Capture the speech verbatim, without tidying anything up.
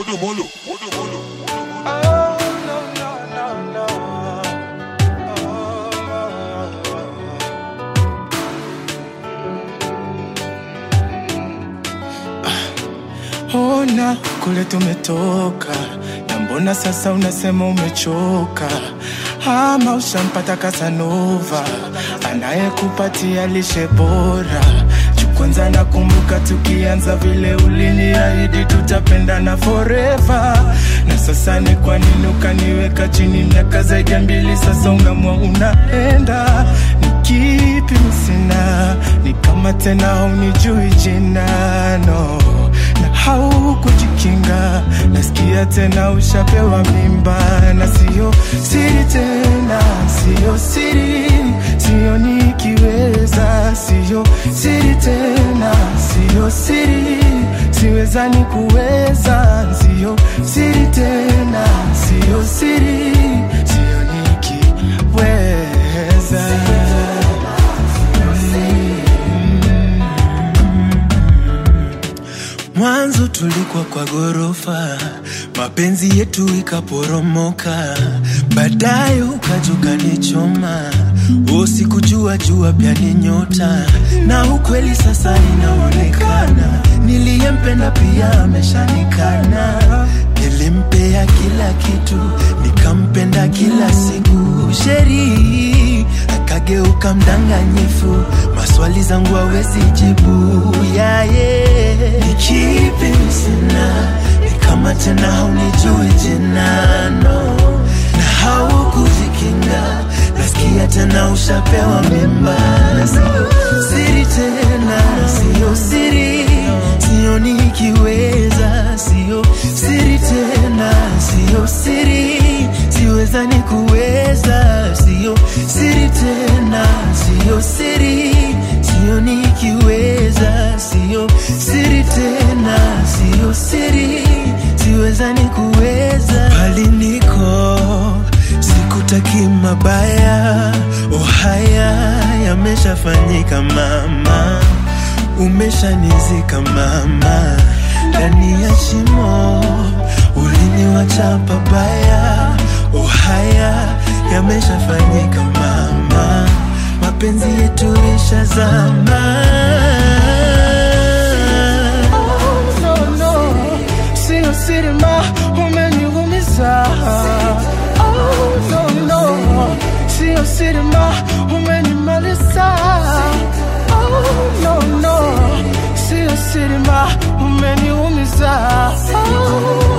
Wodo molo, wodo molo. Oh no no no no. Oh, ona kule tumetoka, na mbona sasa unasema umechoka? Ama ushampata Casanova anayekupatia lishe bora? Kwanza nakumbuka tukianza vile uliniahidi tutapendana forever. Na sasa ni kwa nini ukaniweka chini miaka zaidi ya mbili? Sasa ungamua unaenda. Ni kipi sina? Ni kama tena haunijui jina, no. Na haukujikinga, nasikia tena ushapewa mimba. Na siyo siri tena, siyo siri, siyo nikiweza. Siyo siri tena, siyo siri, siweza ni kuweza. Siyo siri tena, siyo siri, siyo nikiweza. Mwanzo tulikuwa kwa gorofa, mapenzi yetu ikaporomoka. Baadaye ukajuka nichoma, usikujua jua pia ni nyota. Na ukweli sasa inaonekana, niliyempenda pia ameshanikana. Nilimpea kila kitu, nikampenda kila siku. Sheri akageuka mdanganyifu, maswali zangu hawezi jibu. Yeah, yeah. Ni kipi sina? Ni kama tena haunijui jina, no. Na haukujikinga, nasikia tena ushapewa mimba. Na siyo siri tena, siyo siri, siyo nikiweza. Siyo siri tena, siyo siri, siweza ni kuweza. Siyo siri tena, siyo siri, siyo nikiweza. Siyo siri tena, siyo siri, siweza ni kuweza. Bali niko, sikutaki mabaya. Oh haya yameshafanyika mama, umeshanizika mama. Ndani ya shimo uliniwacha pabaya. Oh haya yameshafanyika mama, mapenzi yetu ishazama. Oh no no, siyo siri ma, umeniumiza. Oh no no, siyo siri ma, umenimaliza. Oh no no, siyo siri ma, umeniumiza. Oh